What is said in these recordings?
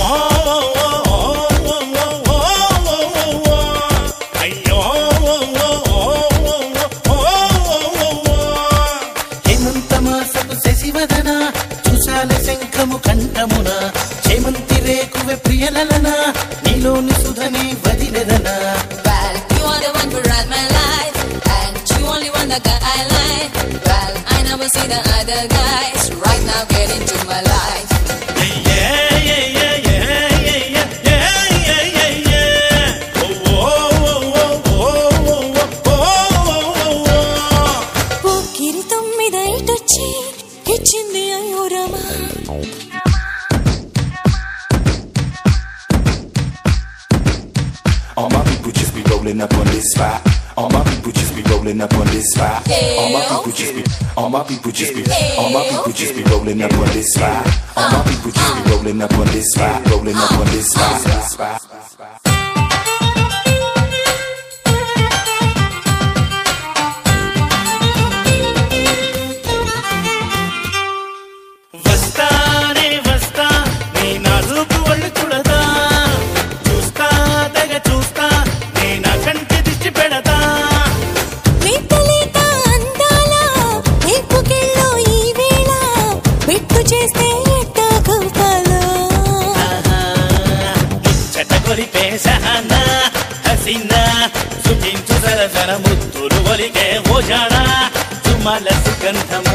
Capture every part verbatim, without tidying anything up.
శశివదన చూసాల శంఖము కంఠమున చేమంతి రేకువె ప్రియలలనా నీలోని సుధనే వదిలెదనా. Well, you are the one who ran my life, and you only one that I like. Well, I never see the other guys. Right now, get into my life. Yeah, yeah, yeah, yeah, yeah, yeah, yeah, yeah, yeah. Oh, oh, oh, oh, oh, oh, oh. Pokiri tommida itochi ichindi ayurama. All my people just be rolling up on this spot. All my people just be rolling up on this spot. All my people just be, all my people just be, all my people just be rolling up on this spot. All my people just be rolling up on this spot, rolling up on this spot. వస్తానే వస్తా నీ నాజూకు ఒళ్ళు చూడదా, చూస్తా తెగ చూస్తా నీ నా కంటి దిష్టి పెడతా. లేత అందాల ఏపుకెళ్ళో ఈ వేళ పెట్టు చేస్తే ఎట్టా కౌతాలో. ముచ్చట కొలిపే సహనా హసీనా సుఖించు సరసర ముద్దులు ఒలికే ఓజానా చుమల సుగంధమా.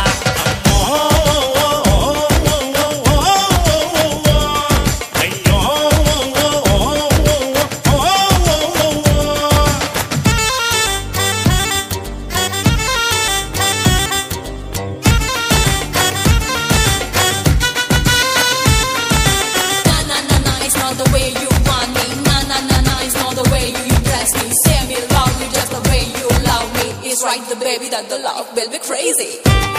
It's right, the baby, that the love will be crazy.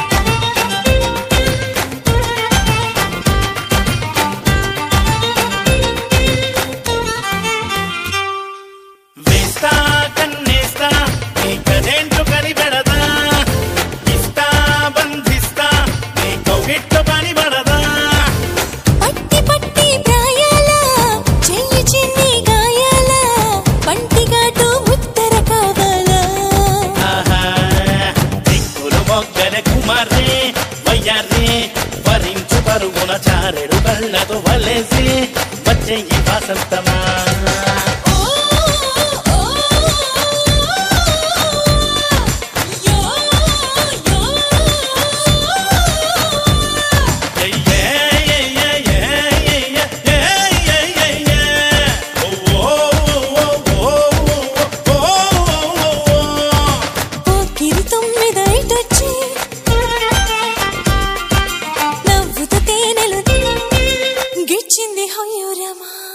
వేస్తా కన్నేస్తా నీ కదేంటో కనిపెడదా, ఇస్తా బంధిస్తా నీ కౌగిట్లో పని పడదా. పట్టి పట్టి ప్రాయాల చెయ్యి చిన్ని గాయాల పంటిగాటు ఉత్తర కావాలా. మొగ్గల కుమారే వయ్యారే వరించు పరుగున చారెడు కళ్ళతో వలేసి వచ్చే ఈ వాసంతమా. నవ్వుతో తేనెలు గిచ్చింది హొయ్యూరమా.